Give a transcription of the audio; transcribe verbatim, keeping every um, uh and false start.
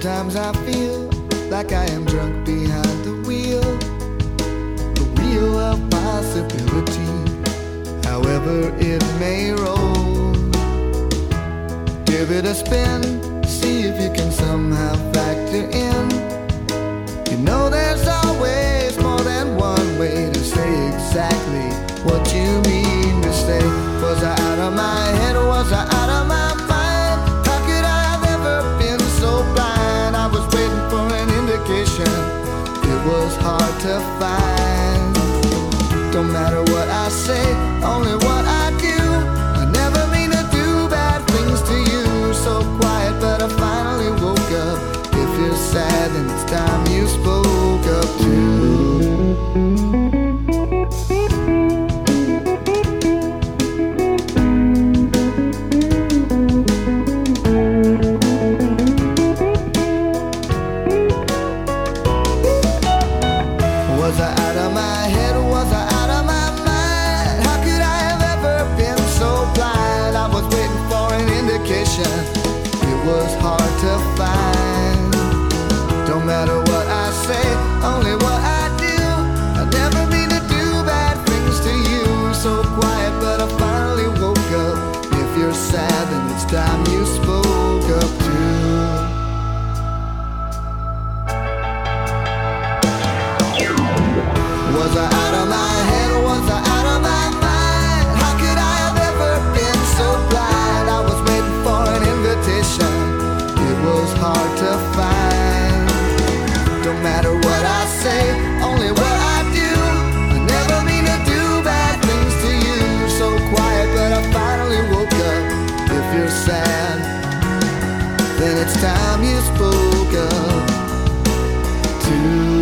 Sometimes I feel like I am drunk behind the wheel, the wheel of possibility, however it may roll. Give it a spin, see if you can somehow factor in. You know there's always more than one way to say exactly what you mean to say. Was I out of my head or was I out of my mind? How could I have ever been so blind? I was waiting for an indication, it was hard to find. Don't matter what I say, only what I do. I never mean to do bad things to you. So quiet, but I finally woke up. If you're sad, then it's time you spoke up too. Was I out of my head or was I out of my mind? How could I have ever been so blind? I was waiting for an indication, it was hard to find. Don't matter what I say, only what I do. I never mean to do bad things to you. So quiet, but I finally woke up. If you're sad, then it's time you spoke up too. Was I out of my head or was I out of my mind? How could I have ever been so blind? I was waiting for an invitation, it was hard to find. Don't matter what I say, only what I do. I never mean to do bad things to you. So quiet, but I finally woke up. If you're sad, then it's time you spoke up too.